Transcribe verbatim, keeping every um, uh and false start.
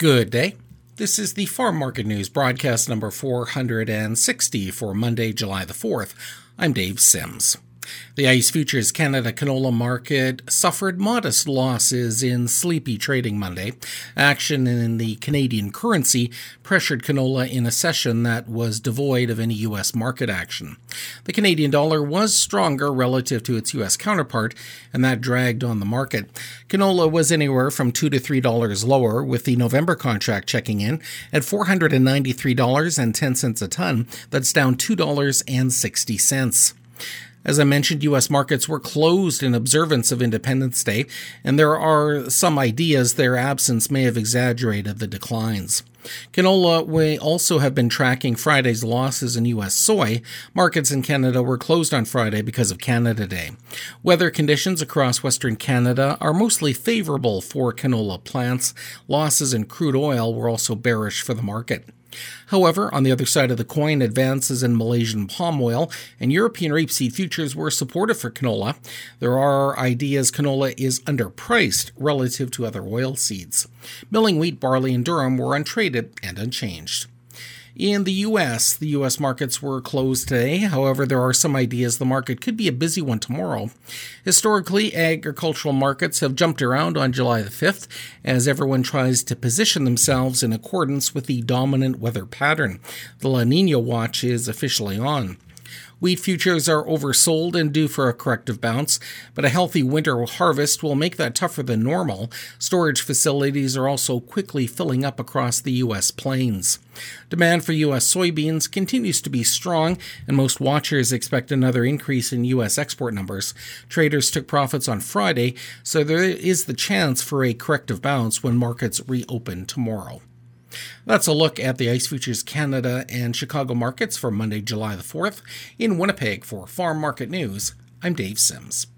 Good day. This is the Farm Market News broadcast number four hundred sixty for Monday, July the fourth. I'm Dave Sims. The ICE Futures Canada canola market suffered modest losses in sleepy trading Monday. Action in the Canadian currency pressured canola in a session that was devoid of any U S market action. The Canadian dollar was stronger relative to its U S counterpart, and that dragged on the market. Canola was anywhere from two to three dollars lower, with the November contract checking in at four hundred ninety-three dollars and ten cents a ton. That's down two dollars and sixty cents. As I mentioned, U S markets were closed in observance of Independence Day, and there are some ideas their absence may have exaggerated the declines. Canola may also have been tracking Friday's losses in U S soy. Markets in Canada were closed on Friday because of Canada Day. Weather conditions across Western Canada are mostly favorable for canola plants. Losses in crude oil were also bearish for the market. However, on the other side of the coin, advances in Malaysian palm oil and European rapeseed futures were supportive for canola. There are ideas canola is underpriced relative to other oil seeds. Milling wheat, barley, and durum were untraded and unchanged. In the U S, the U S markets were closed today. However, there are some ideas the market could be a busy one tomorrow. Historically, agricultural markets have jumped around on July the fifth as everyone tries to position themselves in accordance with the dominant weather pattern. The La Niña watch is officially on. Wheat futures are oversold and due for a corrective bounce, but a healthy winter harvest will make that tougher than normal. Storage facilities are also quickly filling up across the U S plains. Demand for U S soybeans continues to be strong, and most watchers expect another increase in U S export numbers. Traders took profits on Friday, so there is the chance for a corrective bounce when markets reopen tomorrow. That's a look at the ICE Futures Canada and Chicago markets for Monday, July the fourth. In Winnipeg for Farm Market News, I'm Dave Sims.